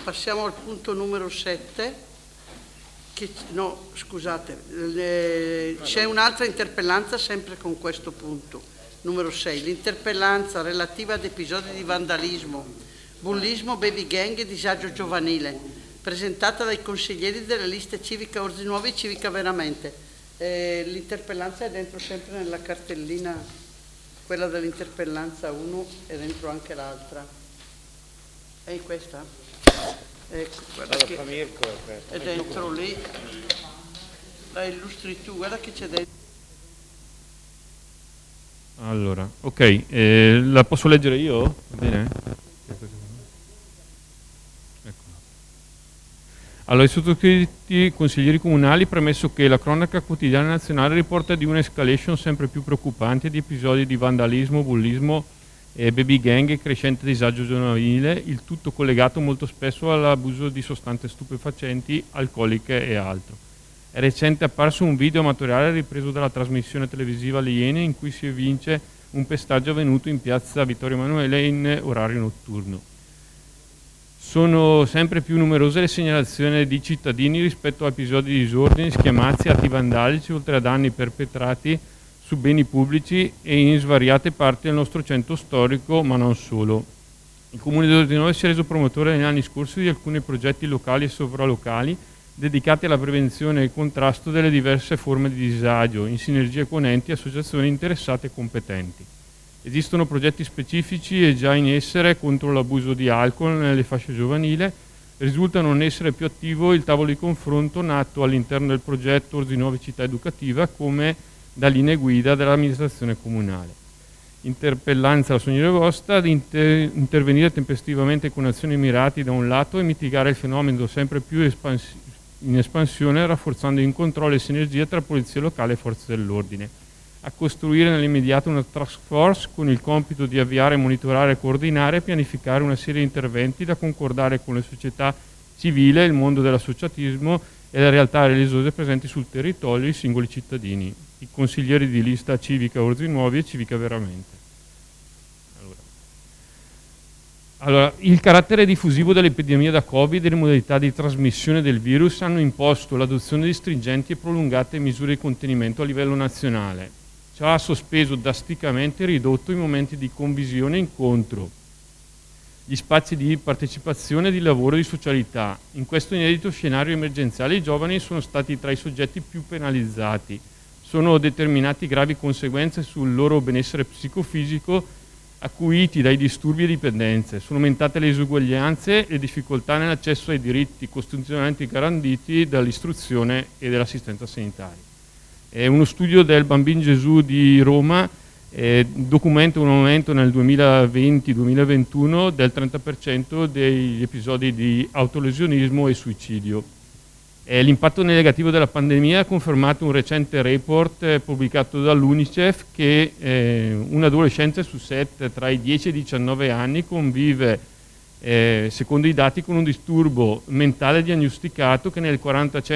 passiamo al punto numero 7. No, scusate, c'è un'altra interpellanza sempre con questo punto, numero 6, l'interpellanza relativa ad episodi di vandalismo, bullismo, baby gang e disagio giovanile, presentata dai consiglieri delle liste Civica Orzi Nuovi e Civica Veramente. L'interpellanza è dentro sempre nella cartellina, quella dell'interpellanza 1 è dentro anche l'altra. È in questa? Ecco, guarda che è dentro lì, la illustri tu, guarda che c'è dentro. Allora, ok, la posso leggere io? Va bene? Eccola. Allora, i sottoscritti consiglieri comunali, premesso che la cronaca quotidiana nazionale riporta di un'escalation sempre più preoccupante di episodi di vandalismo, bullismo, baby gang e crescente disagio giovanile, il tutto collegato molto spesso all'abuso di sostanze stupefacenti, alcoliche e altro. È recente apparso un video amatoriale ripreso dalla trasmissione televisiva Le Iene in cui si evince un pestaggio avvenuto in piazza Vittorio Emanuele in orario notturno. Sono sempre più numerose le segnalazioni di cittadini rispetto a episodi di disordini, schiamazzi, atti vandalici, oltre a danni perpetrati su beni pubblici e in svariate parti del nostro centro storico, ma non solo. Il Comune di Orzi Nuovi si è reso promotore negli anni scorsi di alcuni progetti locali e sovralocali dedicati alla prevenzione e al contrasto delle diverse forme di disagio, in sinergia con enti e associazioni interessate e competenti. Esistono progetti specifici e già in essere contro l'abuso di alcol nelle fasce giovanili. Risulta non essere più attivo il tavolo di confronto nato all'interno del progetto Orzi Nuovi Città Educativa come da linee guida dell'amministrazione comunale. Interpellanza alla signora Vosta di intervenire tempestivamente con azioni mirate da un lato e mitigare il fenomeno sempre più in espansione, rafforzando in controllo e sinergia tra polizia locale e forze dell'ordine. A costruire nell'immediato una task force con il compito di avviare, monitorare, coordinare e pianificare una serie di interventi da concordare con le società civile, il mondo dell'associatismo e le realtà religiose presenti sul territorio e i singoli cittadini, i consiglieri di lista Civica Orzi Nuovi e Civica Veramente. Allora, il carattere diffusivo dell'epidemia da Covid e le modalità di trasmissione del virus hanno imposto l'adozione di stringenti e prolungate misure di contenimento a livello nazionale. Ciò ha sospeso drasticamente e ridotto i momenti di convisione e incontro, gli spazi di partecipazione, di lavoro e di socialità. In questo inedito scenario emergenziale i giovani sono stati tra i soggetti più penalizzati. Sono determinati gravi conseguenze sul loro benessere psicofisico acuiti dai disturbi e dipendenze. Sono aumentate le disuguaglianze e difficoltà nell'accesso ai diritti costituzionalmente garantiti dall'istruzione e dell'assistenza sanitaria. Uno studio del Bambin Gesù di Roma documenta un aumento nel 2020-2021 del 30% degli episodi di autolesionismo e suicidio. L'impatto negativo della pandemia ha confermato un recente report pubblicato dall'UNICEF che un adolescente su 7 tra i 10 e i 19 anni convive, secondo i dati, con un disturbo mentale diagnosticato che nel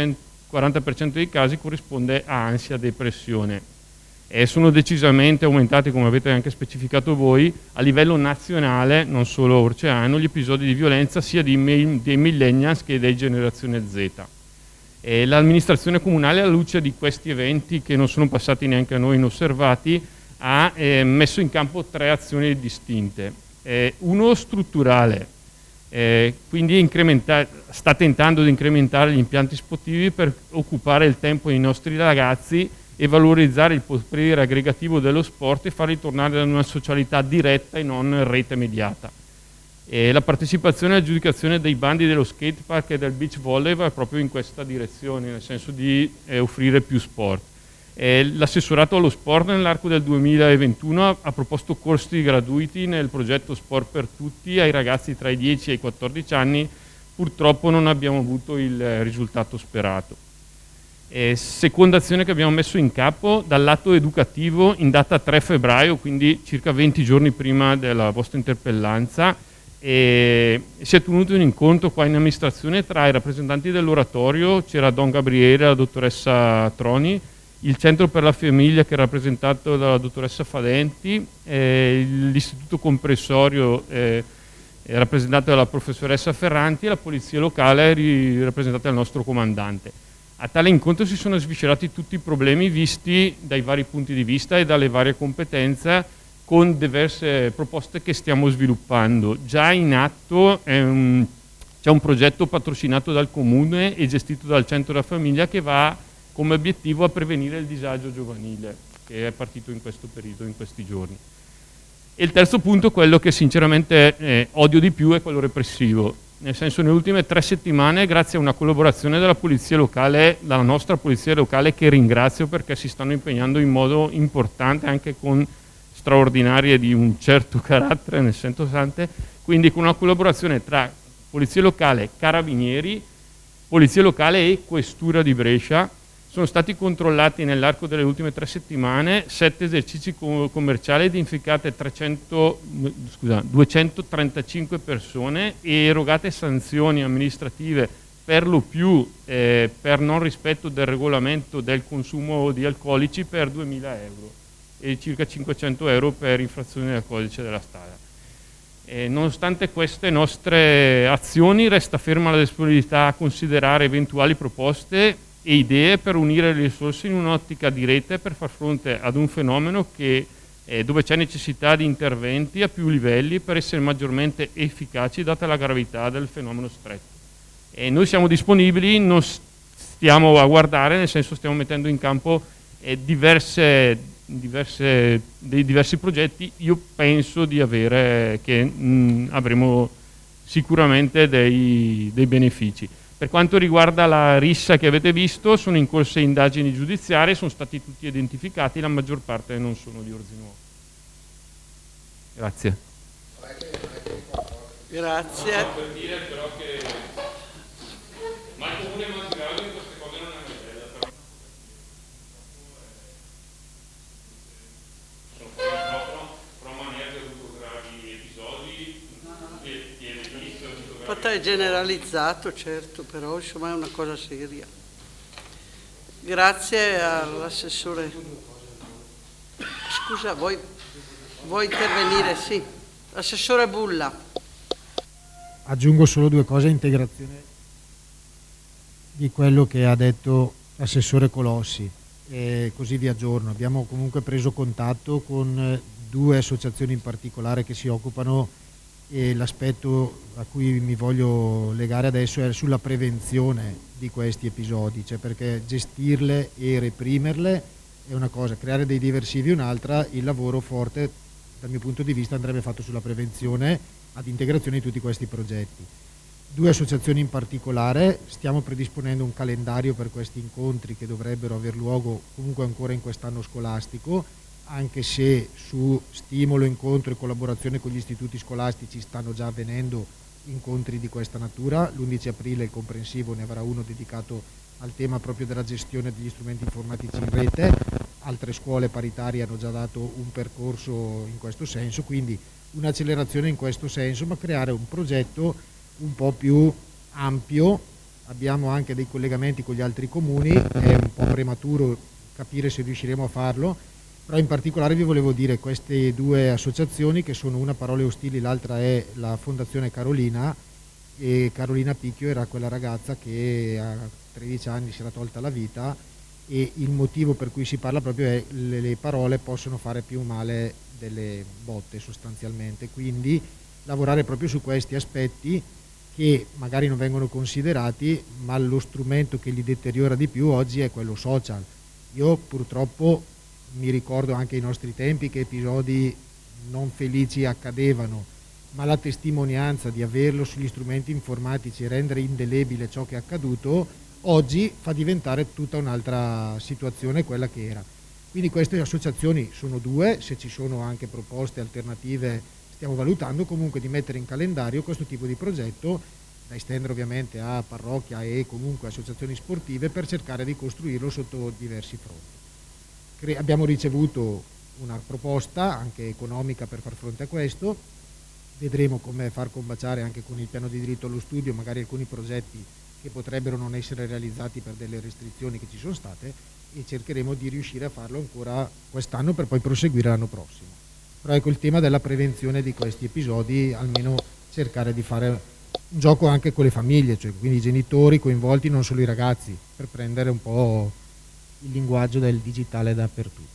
40% dei casi corrisponde a ansia e depressione. Sono decisamente aumentati, come avete anche specificato voi, a livello nazionale, non solo orceano, gli episodi di violenza sia dei millennials che dei generazione Z. L'amministrazione comunale, alla luce di questi eventi che non sono passati neanche a noi inosservati, ha messo in campo 3 azioni distinte. Uno strutturale, quindi sta tentando di incrementare gli impianti sportivi per occupare il tempo dei nostri ragazzi e valorizzare il potere aggregativo dello sport e far ritornare ad una socialità diretta e non rete mediata. La partecipazione all'aggiudicazione dei bandi dello skatepark e del beach volley va proprio in questa direzione, nel senso di offrire più sport. L'assessorato allo sport nell'arco del 2021 ha proposto corsi gratuiti nel progetto Sport per Tutti ai ragazzi tra i 10 e i 14 anni. Purtroppo non abbiamo avuto il risultato sperato. Seconda azione che abbiamo messo in campo dal lato educativo, in data 3 febbraio, quindi circa 20 giorni prima della vostra interpellanza, si è tenuto un incontro qua in amministrazione tra i rappresentanti dell'oratorio, c'era Don Gabriele e la dottoressa Troni, il centro per la famiglia che è rappresentato dalla dottoressa Fadenti, l'istituto comprensorio rappresentata dalla professoressa Ferranti, e la polizia locale rappresentata dal nostro comandante. A tale incontro si sono sviscerati tutti i problemi visti dai vari punti di vista e dalle varie competenze, con diverse proposte che stiamo sviluppando. Già in atto c'è un progetto patrocinato dal Comune e gestito dal Centro della Famiglia che va come obiettivo a prevenire il disagio giovanile, che è partito in questo periodo, in questi giorni. E il terzo punto, quello che sinceramente odio di più, è quello repressivo. Nel senso, nelle ultime 3 settimane, grazie a una collaborazione della polizia locale, dalla nostra polizia locale, che ringrazio perché si stanno impegnando in modo importante, anche con straordinarie di un certo carattere, nel senso tante, quindi con una collaborazione tra polizia locale, carabinieri, polizia locale e questura di Brescia. Sono stati controllati nell'arco delle ultime 3 settimane 7 esercizi commerciali, identificate 235 persone e erogate sanzioni amministrative per lo più per non rispetto del regolamento del consumo di alcolici per 2.000 euro e circa 500 euro per infrazioni del codice della strada. Nonostante queste nostre azioni, resta ferma la disponibilità a considerare eventuali proposte e idee per unire le risorse in un'ottica di rete per far fronte ad un fenomeno dove c'è necessità di interventi a più livelli per essere maggiormente efficaci data la gravità del fenomeno stretto. E noi siamo disponibili, non stiamo a guardare, nel senso stiamo mettendo in campo diversi progetti. Io penso di avere che avremo sicuramente dei benefici. Per quanto riguarda la rissa che avete visto, sono in corso indagini giudiziarie, sono stati tutti identificati, la maggior parte non sono di ordine nuovo. Grazie. Grazie. No, per dire però che ma il comune Masgrado in queste cose non è una bella, però sono però maniera che ha avuto gravi episodi Fatto è generalizzato, certo, però insomma è una cosa seria. Grazie all'assessore. Scusa, vuoi intervenire? Sì. Assessore Bulla. Aggiungo solo 2 cose a integrazione di quello che ha detto l'assessore Colossi, e così vi aggiorno. Abbiamo comunque preso contatto con 2 associazioni in particolare che si occupano, e l'aspetto a cui mi voglio legare adesso è sulla prevenzione di questi episodi, cioè perché gestirle e reprimerle è una cosa, creare dei diversivi è un'altra. Il lavoro forte dal mio punto di vista andrebbe fatto sulla prevenzione ad integrazione di tutti questi progetti. 2 associazioni in particolare, stiamo predisponendo un calendario per questi incontri che dovrebbero aver luogo comunque ancora in quest'anno scolastico, anche se su stimolo, incontro e collaborazione con gli istituti scolastici stanno già avvenendo incontri di questa natura. L'11 aprile il comprensivo ne avrà uno dedicato al tema proprio della gestione degli strumenti informatici in rete. Altre scuole paritarie hanno già dato un percorso in questo senso, quindi un'accelerazione in questo senso, ma creare un progetto un po' più ampio. Abbiamo anche dei collegamenti con gli altri comuni, è un po' prematuro capire se riusciremo a farlo, però in particolare vi volevo dire queste 2 associazioni, che sono una Parole Ostili, l'altra è la Fondazione Carolina, e Carolina Picchio era quella ragazza che a 13 anni si era tolta la vita, e il motivo per cui si parla proprio è le parole possono fare più male delle botte sostanzialmente, quindi lavorare proprio su questi aspetti che magari non vengono considerati, ma lo strumento che li deteriora di più oggi è quello social. Io purtroppo mi ricordo anche ai nostri tempi che episodi non felici accadevano, ma la testimonianza di averlo sugli strumenti informatici e rendere indelebile ciò che è accaduto oggi fa diventare tutta un'altra situazione quella che era. Quindi queste associazioni sono 2, se ci sono anche proposte alternative stiamo valutando comunque di mettere in calendario questo tipo di progetto, da estendere ovviamente a parrocchia e comunque associazioni sportive, per cercare di costruirlo sotto diversi fronti. Abbiamo ricevuto una proposta anche economica per far fronte a questo, vedremo come far combaciare anche con il piano di diritto allo studio magari alcuni progetti che potrebbero non essere realizzati per delle restrizioni che ci sono state, e cercheremo di riuscire a farlo ancora quest'anno per poi proseguire l'anno prossimo. Però ecco, il tema della prevenzione di questi episodi almeno cercare di fare un gioco anche con le famiglie, cioè quindi i genitori coinvolti, non solo i ragazzi, per prendere un po' il linguaggio del digitale dappertutto.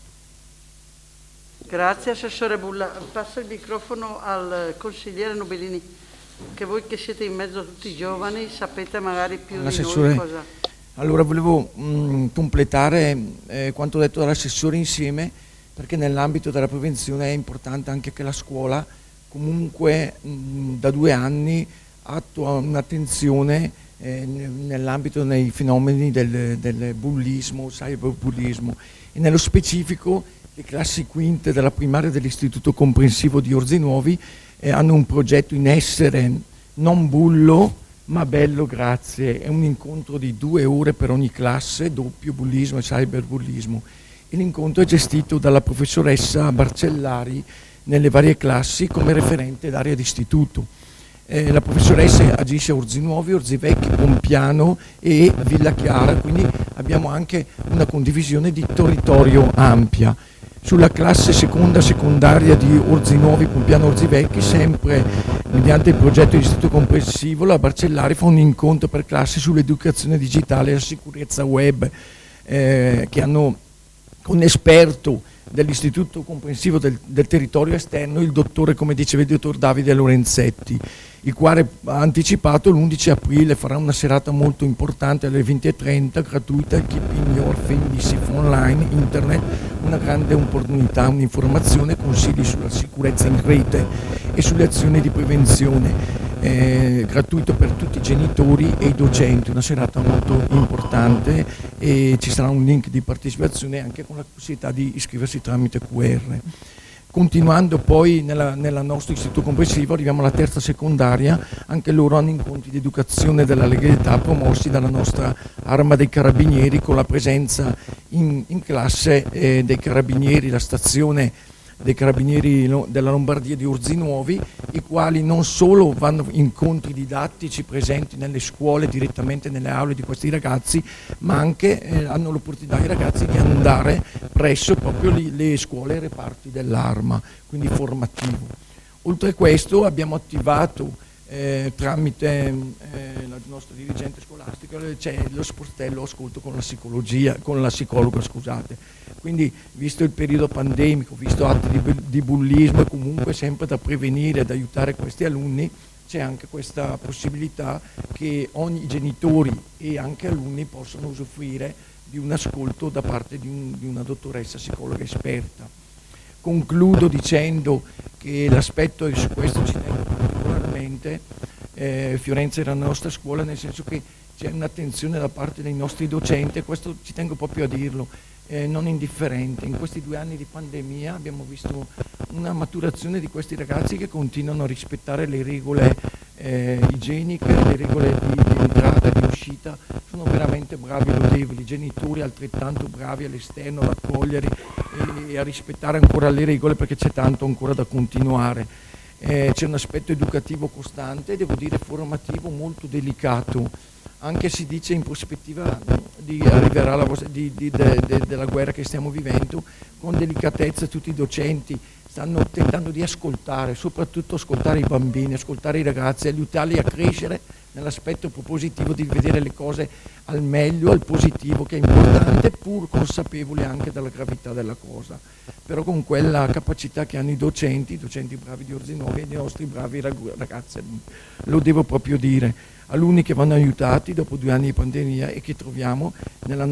Grazie Assessore Bulla. Passa il microfono al consigliere Nobilini, che voi che siete in mezzo a tutti i giovani sapete magari più di noi cosa. Allora volevo completare quanto detto dall'assessore insieme, perché nell'ambito della prevenzione è importante anche che la scuola comunque da 2 anni attua un'attenzione nell'ambito dei fenomeni del bullismo, cyberbullismo, e nello specifico le classi quinte della primaria dell'Istituto Comprensivo di Orzinuovi hanno un progetto in essere, Non bullo ma bello grazie, è un incontro di 2 ore per ogni classe, doppio bullismo e cyberbullismo, e l'incontro è gestito dalla professoressa Barcellari nelle varie classi come referente d'area d'istituto. La professoressa agisce a Orzinuovi, Orzivecchi, Pompiano e Villa Chiara, quindi abbiamo anche una condivisione di territorio ampia. Sulla classe secondaria di Orzinuovi, Pompiano, Orzivecchi, sempre mediante il progetto di istituto comprensivo, la Barcellari fa un incontro per classe sull'educazione digitale e la sicurezza web, che hanno con esperto dell'istituto comprensivo del territorio esterno, il dottore, come diceva il dottor Davide Lorenzetti, il quale ha anticipato l'11 aprile farà una serata molto importante alle 20:30, gratuita, Keeping Your Family Safe Online, internet, una grande opportunità, un'informazione, consigli sulla sicurezza in rete e sulle azioni di prevenzione, gratuito per tutti i genitori e i docenti, una serata molto importante, e ci sarà un link di partecipazione anche con la possibilità di iscriversi tramite QR. Continuando poi nella nostro istituto comprensivo arriviamo alla terza secondaria, anche loro hanno incontri di educazione della legalità promossi dalla nostra Arma dei Carabinieri, con la presenza in classe dei Carabinieri, la stazione dei Carabinieri della Lombardia di Orzinuovi, i quali non solo vanno incontri didattici presenti nelle scuole, direttamente nelle aule di questi ragazzi, ma anche hanno l'opportunità i ragazzi di andare presso proprio le scuole e reparti dell'Arma, quindi formativo. Oltre a questo abbiamo attivato tramite la nostra dirigente scolastica c'è lo sportello ascolto con la psicologa, scusate. Quindi, visto il periodo pandemico, visto atti di bullismo, e comunque sempre da prevenire ed aiutare questi alunni, c'è anche questa possibilità che ogni genitori e anche alunni possano usufruire di un ascolto da parte di una dottoressa psicologa esperta. Concludo dicendo che l'aspetto, e su questo ci tengo particolarmente, Fiorenza era la nostra scuola, nel senso che c'è un'attenzione da parte dei nostri docenti, e questo ci tengo proprio a dirlo, non indifferente. In questi 2 anni di pandemia abbiamo visto una maturazione di questi ragazzi che continuano a rispettare le regole igieniche, le regole di entrata e di uscita, sono veramente bravi e lodevoli, genitori altrettanto bravi all'esterno ad accogliere e a rispettare ancora le regole, perché c'è tanto ancora da continuare. C'è un aspetto educativo costante, devo dire formativo, molto delicato, anche si dice in prospettiva arriverà della guerra che stiamo vivendo, con delicatezza tutti i docenti stanno tentando di ascoltare, soprattutto ascoltare i bambini, ascoltare i ragazzi, aiutarli a crescere nell'aspetto propositivo di vedere le cose al meglio, al positivo, che è importante, pur consapevoli anche della gravità della cosa, però con quella capacità che hanno i docenti bravi di Orzinuovi e i nostri bravi ragazzi, lo devo proprio dire, alunni che vanno aiutati dopo 2 anni di pandemia e che troviamo nel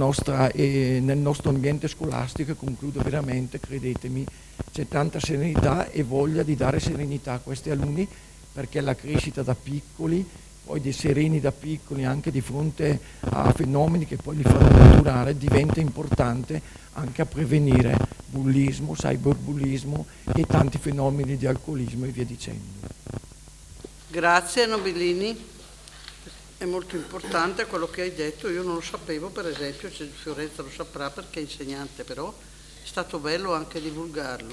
nostro ambiente scolastico. E concludo veramente, credetemi, c'è tanta serenità e voglia di dare serenità a questi alunni, perché la crescita da piccoli, poi dei sereni da piccoli anche di fronte a fenomeni che poi li fanno maturare, diventa importante anche a prevenire bullismo, cyberbullismo e tanti fenomeni di alcolismo e via dicendo. Grazie Nobilini, è molto importante quello che hai detto, io non lo sapevo, per esempio, Fiorenza lo saprà perché è insegnante, però è stato bello anche divulgarlo.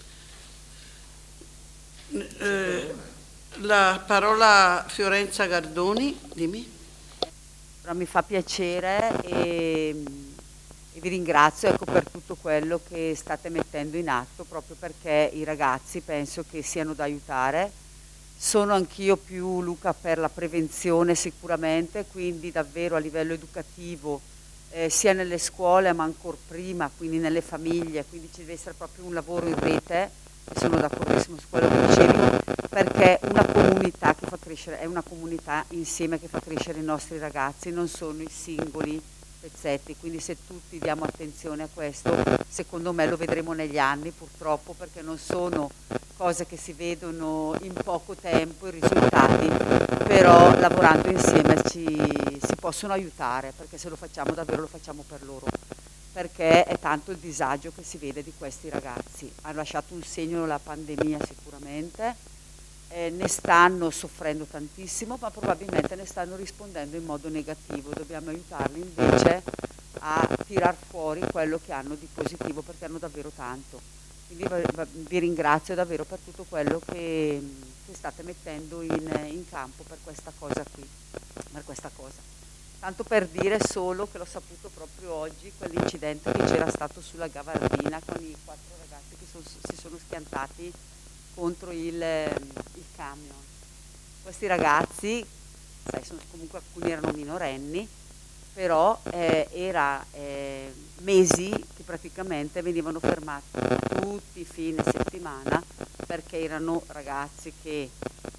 La parola a Fiorenza Gardoni, dimmi. Mi fa piacere e vi ringrazio, per tutto quello che state mettendo in atto, proprio perché i ragazzi penso che siano da aiutare, Sono anch'io più, Luca, per la prevenzione sicuramente, quindi davvero a livello educativo, sia nelle scuole ma ancora prima, quindi nelle famiglie, quindi ci deve essere proprio un lavoro in rete, e sono d'accordissimo su quello che dicevi, perché una comunità che fa crescere, è una comunità insieme che fa crescere i nostri ragazzi, non sono i singoli pezzetti, quindi se tutti diamo attenzione a questo, secondo me lo vedremo negli anni purtroppo, perché non sono cose che si vedono in poco tempo i risultati, però lavorando insieme si possono aiutare, perché se lo facciamo davvero lo facciamo per loro, perché è tanto il disagio che si vede di questi ragazzi. Hanno lasciato un segno la pandemia sicuramente, ne stanno soffrendo tantissimo, ma probabilmente ne stanno rispondendo in modo negativo. Dobbiamo aiutarli invece a tirar fuori quello che hanno di positivo, perché hanno davvero tanto. Quindi vi ringrazio davvero per tutto quello che state mettendo in campo per questa cosa qui, per questa cosa. Tanto per dire solo che l'ho saputo proprio oggi, quell'incidente che c'era stato sulla Gavardina con i 4 ragazzi che si sono schiantati contro il camion. Questi ragazzi, sai, comunque alcuni erano minorenni, però era mesi che praticamente venivano fermati tutti i fine settimana, perché erano ragazzi che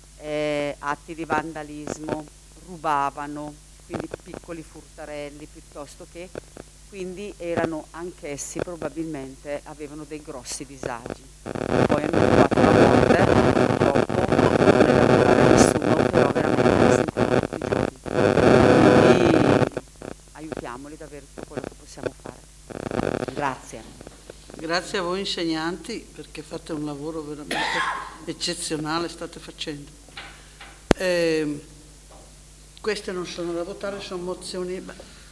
atti di vandalismo, rubavano, quindi piccoli furtarelli piuttosto che, quindi erano anch'essi probabilmente, avevano dei grossi disagi. Poi hanno trovato la morte, purtroppo, non è da curare nessuno, però veramente si incontrano tutti i giorni. Quindi aiutiamoli davvero tutto quello che possiamo fare. Grazie. Grazie a voi insegnanti, perché fate un lavoro veramente eccezionale, state facendo. Queste non sono da votare, sono mozioni.